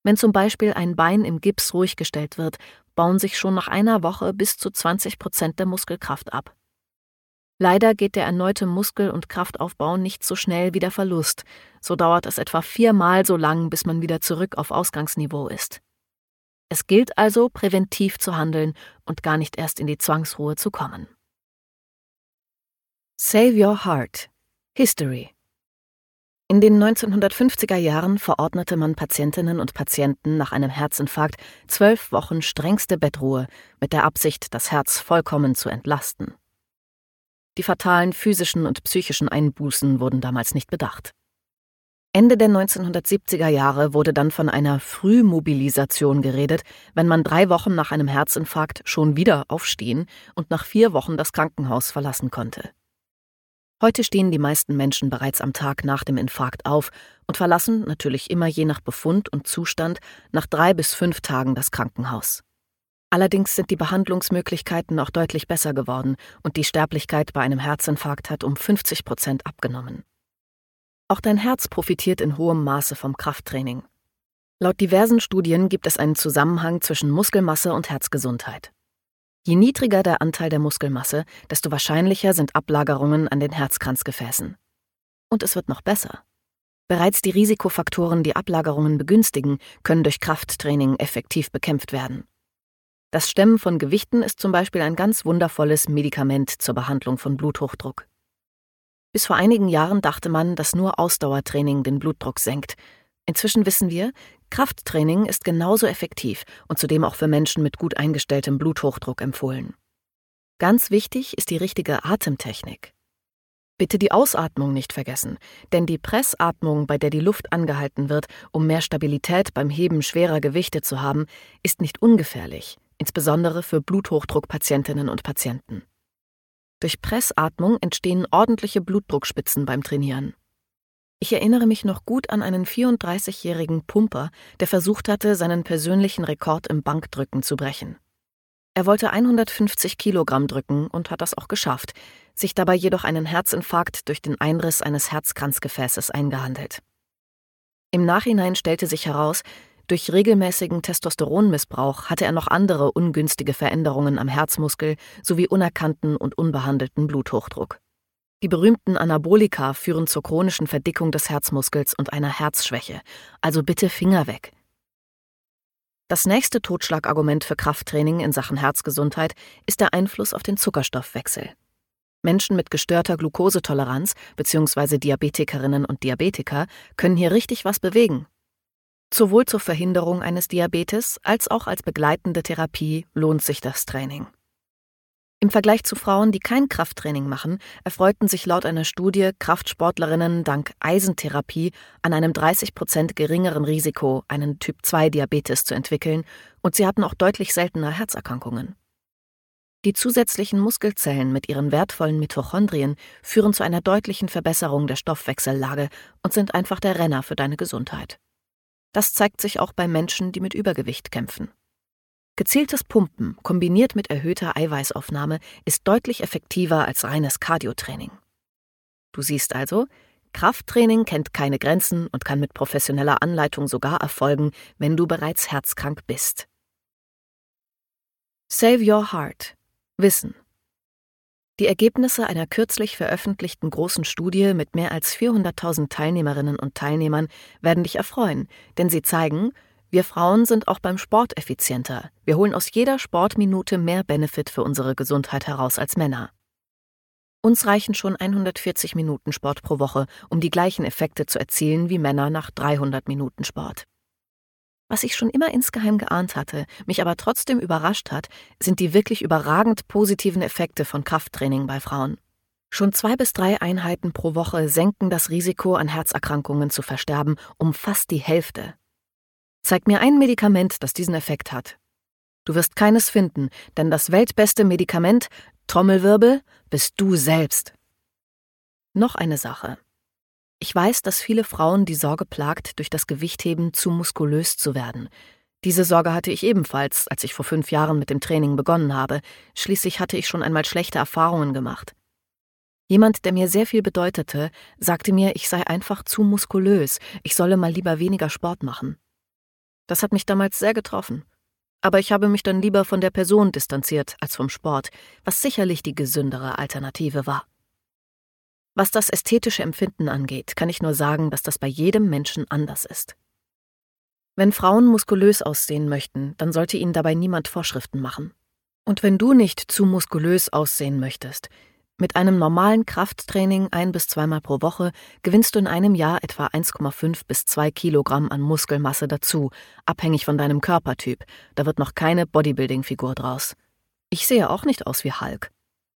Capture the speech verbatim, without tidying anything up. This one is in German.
Wenn zum Beispiel ein Bein im Gips ruhig gestellt wird, bauen sich schon nach einer Woche bis zu zwanzig Prozent der Muskelkraft ab. Leider geht der erneute Muskel- und Kraftaufbau nicht so schnell wie der Verlust. So dauert es etwa viermal so lang, bis man wieder zurück auf Ausgangsniveau ist. Es gilt also, präventiv zu handeln und gar nicht erst in die Zwangsruhe zu kommen. Save Your Heart. History. In den neunzehnhundertfünfziger Jahren verordnete man Patientinnen und Patienten nach einem Herzinfarkt zwölf Wochen strengste Bettruhe mit der Absicht, das Herz vollkommen zu entlasten. Die fatalen physischen und psychischen Einbußen wurden damals nicht bedacht. Ende der neunzehnhundertsiebziger Jahre wurde dann von einer Frühmobilisation geredet, wenn man drei Wochen nach einem Herzinfarkt schon wieder aufstehen und nach vier Wochen das Krankenhaus verlassen konnte. Heute stehen die meisten Menschen bereits am Tag nach dem Infarkt auf und verlassen, natürlich immer je nach Befund und Zustand, nach drei bis fünf Tagen das Krankenhaus. Allerdings sind die Behandlungsmöglichkeiten auch deutlich besser geworden und die Sterblichkeit bei einem Herzinfarkt hat um fünfzig Prozent abgenommen. Auch dein Herz profitiert in hohem Maße vom Krafttraining. Laut diversen Studien gibt es einen Zusammenhang zwischen Muskelmasse und Herzgesundheit. Je niedriger der Anteil der Muskelmasse, desto wahrscheinlicher sind Ablagerungen an den Herzkranzgefäßen. Und es wird noch besser. Bereits die Risikofaktoren, die Ablagerungen begünstigen, können durch Krafttraining effektiv bekämpft werden. Das Stemmen von Gewichten ist zum Beispiel ein ganz wundervolles Medikament zur Behandlung von Bluthochdruck. Bis vor einigen Jahren dachte man, dass nur Ausdauertraining den Blutdruck senkt. Inzwischen wissen wir, Krafttraining ist genauso effektiv und zudem auch für Menschen mit gut eingestelltem Bluthochdruck empfohlen. Ganz wichtig ist die richtige Atemtechnik. Bitte die Ausatmung nicht vergessen, denn die Pressatmung, bei der die Luft angehalten wird, um mehr Stabilität beim Heben schwerer Gewichte zu haben, ist nicht ungefährlich, insbesondere für Bluthochdruckpatientinnen und Patienten. Durch Pressatmung entstehen ordentliche Blutdruckspitzen beim Trainieren. Ich erinnere mich noch gut an einen vierunddreißigjährigen Pumper, der versucht hatte, seinen persönlichen Rekord im Bankdrücken zu brechen. Er wollte hundertfünfzig Kilogramm drücken und hat das auch geschafft, sich dabei jedoch einen Herzinfarkt durch den Einriss eines Herzkranzgefäßes eingehandelt. Im Nachhinein stellte sich heraus, durch regelmäßigen Testosteronmissbrauch hatte er noch andere ungünstige Veränderungen am Herzmuskel sowie unerkannten und unbehandelten Bluthochdruck. Die berühmten Anabolika führen zur chronischen Verdickung des Herzmuskels und einer Herzschwäche, also bitte Finger weg. Das nächste Totschlagargument für Krafttraining in Sachen Herzgesundheit ist der Einfluss auf den Zuckerstoffwechsel. Menschen mit gestörter Glukosetoleranz bzw. Diabetikerinnen und Diabetiker können hier richtig was bewegen. Sowohl zur Verhinderung eines Diabetes als auch als begleitende Therapie lohnt sich das Training. Im Vergleich zu Frauen, die kein Krafttraining machen, erfreuten sich laut einer Studie Kraftsportlerinnen dank Eisentherapie an einem dreißig Prozent geringeren Risiko, einen Typ zwei Diabetes zu entwickeln, und sie hatten auch deutlich seltener Herzerkrankungen. Die zusätzlichen Muskelzellen mit ihren wertvollen Mitochondrien führen zu einer deutlichen Verbesserung der Stoffwechsellage und sind einfach der Renner für deine Gesundheit. Das zeigt sich auch bei Menschen, die mit Übergewicht kämpfen. Gezieltes Pumpen kombiniert mit erhöhter Eiweißaufnahme ist deutlich effektiver als reines Cardiotraining. Du siehst also, Krafttraining kennt keine Grenzen und kann mit professioneller Anleitung sogar erfolgen, wenn du bereits herzkrank bist. Save Your Heart. Wissen. Die Ergebnisse einer kürzlich veröffentlichten großen Studie mit mehr als vierhunderttausend Teilnehmerinnen und Teilnehmern werden dich erfreuen, denn sie zeigen, wir Frauen sind auch beim Sport effizienter. Wir holen aus jeder Sportminute mehr Benefit für unsere Gesundheit heraus als Männer. Uns reichen schon hundertvierzig Minuten Sport pro Woche, um die gleichen Effekte zu erzielen wie Männer nach dreihundert Minuten Sport. Was ich schon immer insgeheim geahnt hatte, mich aber trotzdem überrascht hat, sind die wirklich überragend positiven Effekte von Krafttraining bei Frauen. Schon zwei bis drei Einheiten pro Woche senken das Risiko, an Herzerkrankungen zu versterben, um fast die Hälfte. Zeig mir ein Medikament, das diesen Effekt hat. Du wirst keines finden, denn das weltbeste Medikament, Trommelwirbel, bist du selbst. Noch eine Sache. Ich weiß, dass viele Frauen die Sorge plagt, durch das Gewichtheben zu muskulös zu werden. Diese Sorge hatte ich ebenfalls, als ich vor fünf Jahren mit dem Training begonnen habe. Schließlich hatte ich schon einmal schlechte Erfahrungen gemacht. Jemand, der mir sehr viel bedeutete, sagte mir, ich sei einfach zu muskulös, ich solle mal lieber weniger Sport machen. Das hat mich damals sehr getroffen. Aber ich habe mich dann lieber von der Person distanziert als vom Sport, was sicherlich die gesündere Alternative war. Was das ästhetische Empfinden angeht, kann ich nur sagen, dass das bei jedem Menschen anders ist. Wenn Frauen muskulös aussehen möchten, dann sollte ihnen dabei niemand Vorschriften machen. Und wenn du nicht zu muskulös aussehen möchtest, mit einem normalen Krafttraining ein- bis zweimal pro Woche gewinnst du in einem Jahr etwa eins Komma fünf bis zwei Kilogramm an Muskelmasse dazu, abhängig von deinem Körpertyp. Da wird noch keine Bodybuilding-Figur draus. Ich sehe auch nicht aus wie Hulk.